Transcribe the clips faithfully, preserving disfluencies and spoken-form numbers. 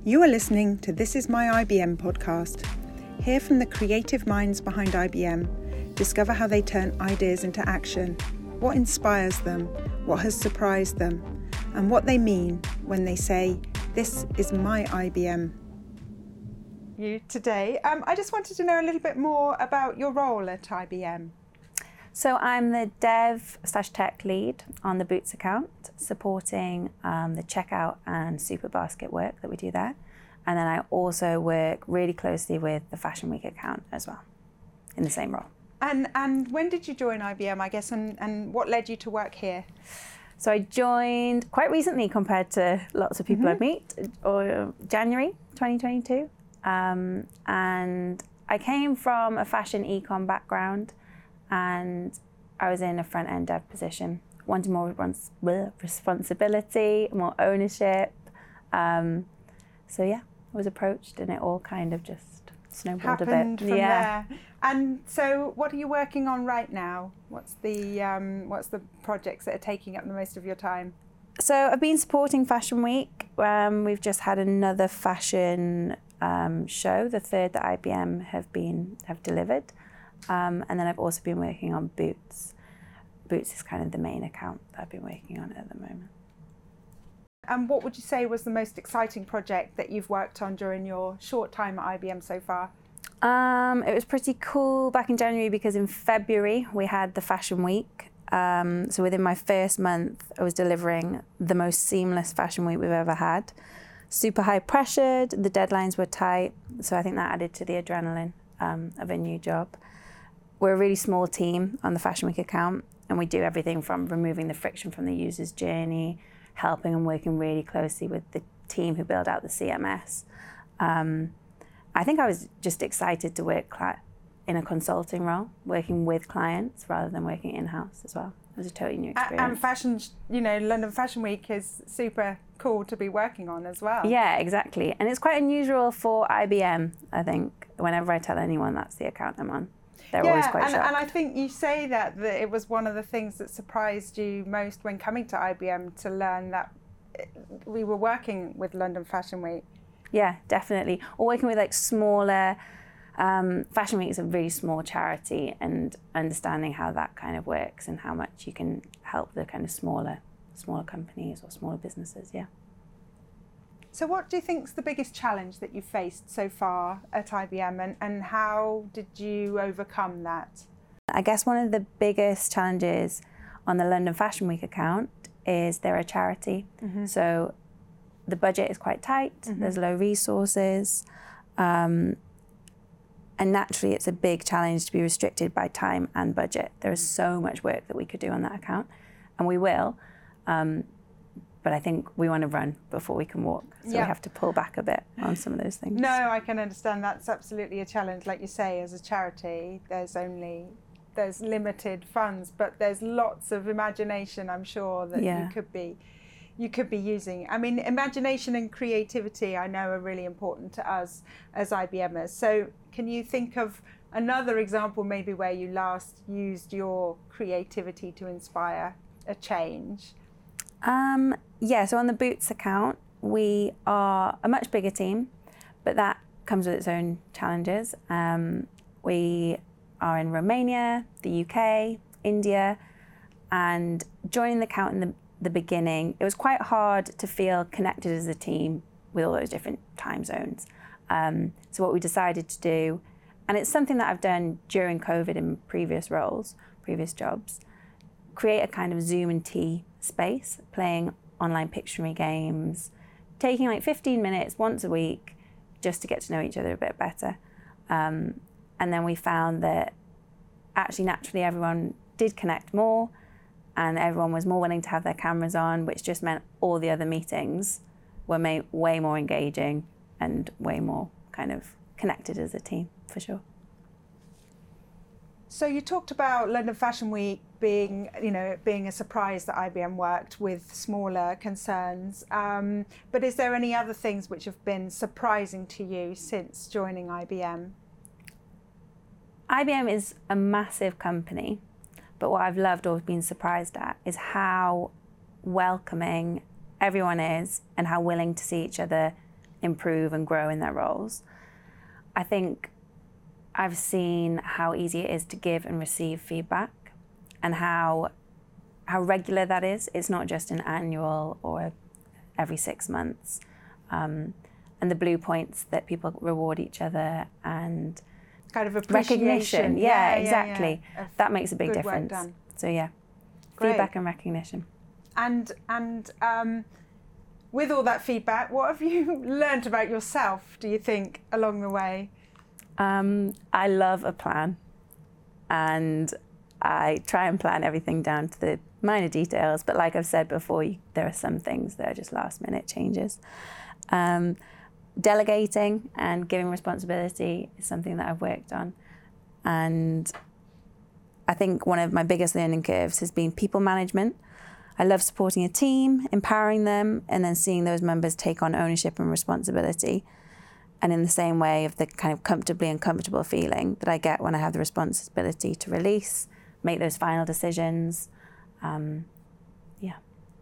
You are listening to This Is My I B M podcast. Hear from the creative minds behind I B M. Discover how they turn ideas into action, what inspires them, what has surprised them, and what they mean when they say, "This is my I B M." You today. Um, I just wanted to know a little bit more about your role at I B M. So I'm the dev slash tech lead on the Boots account, supporting um, the checkout and Superbasket work that we do there. And then I also work really closely with the Fashion Week account as well, in the same role. And and when did you join I B M, I guess, and, and what led you to work here? So I joined quite recently compared to lots of people mm-hmm. I meet, or January twenty twenty-two. Um, and I came from a fashion e-com background, and I was in a front-end dev position. Wanted more respons- responsibility, more ownership. Um, so yeah, I was approached, and it all kind of just snowballed Happened a bit. From yeah. there. And so, what are you working on right now? What's the um, what's the projects that are taking up the most of your time? So I've been supporting Fashion Week. Um, we've just had another fashion um, show, the third that I B M have been have delivered. Um, and then I've also been working on Boots. Boots is kind of the main account that I've been working on at the moment. And what would you say was the most exciting project that you've worked on during your short time at I B M so far? Um, it was pretty cool back in January because in February we had the Fashion Week. Um, so within my first month, I was delivering the most seamless Fashion Week we've ever had. Super high pressured, the deadlines were tight. So I think that added to the adrenaline um, of a new job. We're a really small team on the Fashion Week account, and we do everything from removing the friction from the user's journey, helping and working really closely with the team who build out the C M S. Um, I think I was just excited to work cli- in a consulting role, working with clients rather than working in-house as well. It was a totally new experience. And fashion, you know, London Fashion Week is super cool to be working on as well. Yeah, exactly. And it's quite unusual for I B M, I think. Whenever I tell anyone that's the account I'm on, they're yeah, always quite and, shocked. and I think you say that, that it was one of the things that surprised you most when coming to I B M to learn that we were working with London Fashion Week. Yeah, definitely. Or working with like smaller, um, Fashion Week is a really small charity, and understanding how that kind of works and how much you can help the kind of smaller, smaller companies or smaller businesses, yeah. So what do you think is the biggest challenge that you've faced so far at I B M, and, and how did you overcome that? I guess one of the biggest challenges on the London Fashion Week account is they're a charity. Mm-hmm. So the budget is quite tight, mm-hmm. there's low resources, um, and naturally it's a big challenge to be restricted by time and budget. There is so much work that we could do on that account, and we will. Um, But I think we want to run before we can walk. So yeah. we have to pull back a bit on some of those things. No, I can understand that's absolutely a challenge. Like you say, as a charity, there's only, there's limited funds, but there's lots of imagination, I'm sure, that yeah. you could be, you could be using. I mean, imagination and creativity, I know, are really important to us as I B Mers. So can you think of another example maybe where you last used your creativity to inspire a change? Um, yeah, so on the Boots account, we are a much bigger team, but that comes with its own challenges. Um, we are in Romania, the U K, India, and joining the account in the, the beginning, it was quite hard to feel connected as a team with all those different time zones. Um, so what we decided to do, and it's something that I've done during COVID in previous roles, previous jobs, create a kind of Zoom and tea space, playing online Pictionary games, taking like fifteen minutes once a week just to get to know each other a bit better. Um, and then we found that actually naturally everyone did connect more, and everyone was more willing to have their cameras on, which just meant all the other meetings were made way more engaging and way more kind of connected as a team, for sure. So you talked about London Fashion Week being, you know, being a surprise that I B M worked with smaller concerns. Um, but is there any other things which have been surprising to you since joining I B M? I B M is a massive company, but what I've loved or been surprised at is how welcoming everyone is and how willing to see each other improve and grow in their roles. I think I've seen how easy it is to give and receive feedback, and how how regular that is. It's not just an annual or every six months. Um, and the blue points that people reward each other, and kind of recognition. Yeah, yeah, exactly. Yeah, yeah. That makes a big Good difference. Work done. So yeah, Great. Feedback and recognition. And and um, with all that feedback, what have you learned about yourself, do you think, along the way? Um, I love a plan, and I try and plan everything down to the minor details. But like I've said before, you, there are some things that are just last minute changes. Um, delegating and giving responsibility is something that I've worked on. And I think one of my biggest learning curves has been people management. I love supporting a team, empowering them, and then seeing those members take on ownership and responsibility. And in the same way of the kind of comfortably uncomfortable feeling that I get when I have the responsibility to release, make those final decisions. Um, yeah.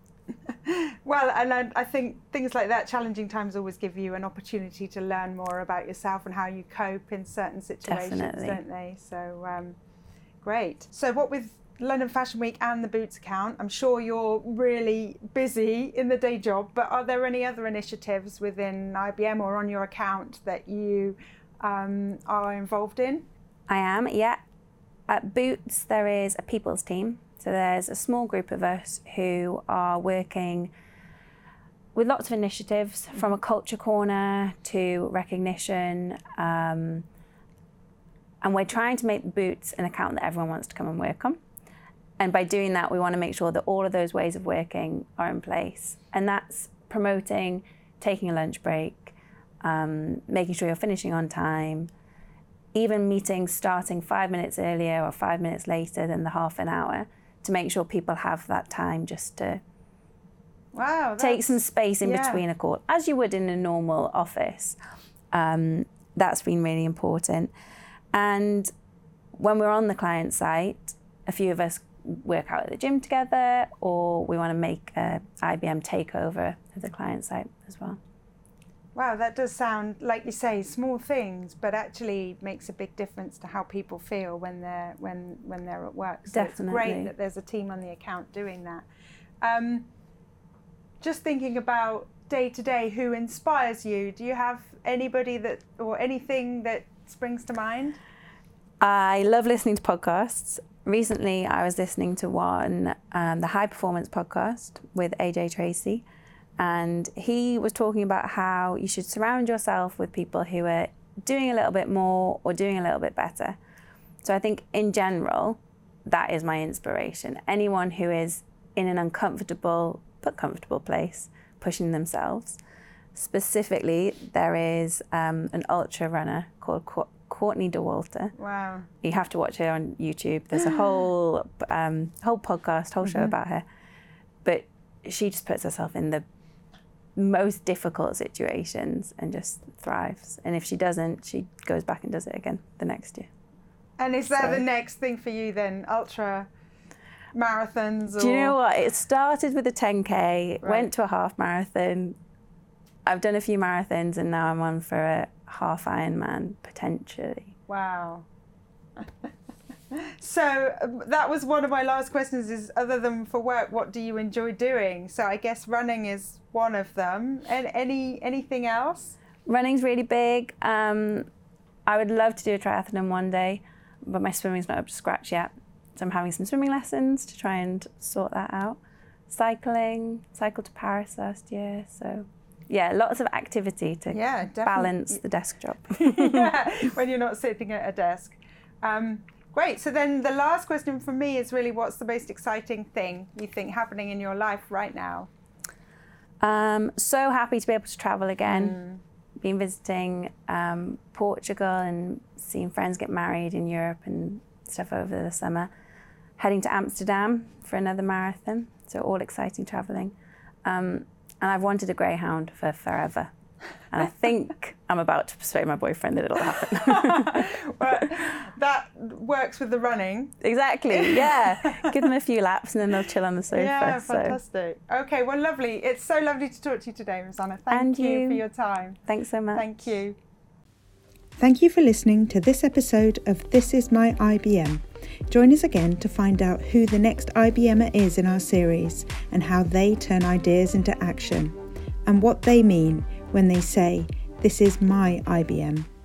Well, and I, I think things like that, challenging times always give you an opportunity to learn more about yourself and how you cope in certain situations, Definitely. don't they? So, um, great. So what with London Fashion Week and the Boots account, I'm sure you're really busy in the day job, but are there any other initiatives within I B M or on your account that you um, are involved in? I am, yeah. At Boots, there is a people's team. So there's a small group of us who are working with lots of initiatives, from a culture corner to recognition. Um, and we're trying to make Boots an account that everyone wants to come and work on. And by doing that, we want to make sure that all of those ways of working are in place. And that's promoting taking a lunch break, um, making sure you're finishing on time, even meetings starting five minutes earlier or five minutes later than the half an hour, to make sure people have that time just to wow, take some space in yeah. between a call, as you would in a normal office. Um, that's been really important. And when we're on the client site, a few of us work out at the gym together, or we want to make a I B M takeover of the client site as well. Wow, that does sound, like you say, small things, but actually makes a big difference to how people feel when they're when when they're at work. So Definitely. It's great that there's a team on the account doing that. Um, just thinking about day to day, who inspires you? Do you have anybody that, or anything that springs to mind? I love listening to podcasts. Recently, I was listening to one, um, the High Performance podcast with A J Tracy. And he was talking about how you should surround yourself with people who are doing a little bit more or doing a little bit better. So I think in general, that is my inspiration. Anyone who is in an uncomfortable but comfortable place, pushing themselves. Specifically, there is um, an ultra runner called Qu- Courtney Dauwalter. Wow. You have to watch her on YouTube. There's a whole um, whole podcast, whole show mm-hmm. about her. But she just puts herself in the most difficult situations and just thrives. And if she doesn't, she goes back and does it again the next year. And is that so, the next thing for you then? Ultra marathons? Or... Do you know what? It started with a ten K, right. went to a half marathon. I've done a few marathons, and now I'm on for a half Ironman, potentially. Wow. So um, that was one of my last questions, is other than for work, what do you enjoy doing? So I guess running is one of them. And any anything else? Running's really big. Um, I would love to do a triathlon one day, but my swimming's not up to scratch yet. So I'm having some swimming lessons to try and sort that out. Cycling, cycled to Paris last year. So yeah, lots of activity to yeah, balance the desk job. Yeah, when you're not sitting at a desk. Um, Great. So then the last question from me is really, what's the most exciting thing you think happening in your life right now? Um, so happy to be able to travel again. Mm. Been visiting um, Portugal and seeing friends get married in Europe and stuff over the summer. Heading to Amsterdam for another marathon. So all exciting traveling. Um, and I've wanted a greyhound for forever. And I think I'm about to persuade my boyfriend that it'll happen. Well, that works with the running. Exactly, yeah. Give them a few laps and then they'll chill on the sofa. Yeah, so. fantastic. Okay, well, lovely. It's so lovely to talk to you today, Rosanna. Thank And you. you for your time. Thanks so much. Thank you. Thank you for listening to this episode of This Is My I B M. Join us again to find out who the next I B M er is in our series and how they turn ideas into action and what they mean when they say, "This is my I B M."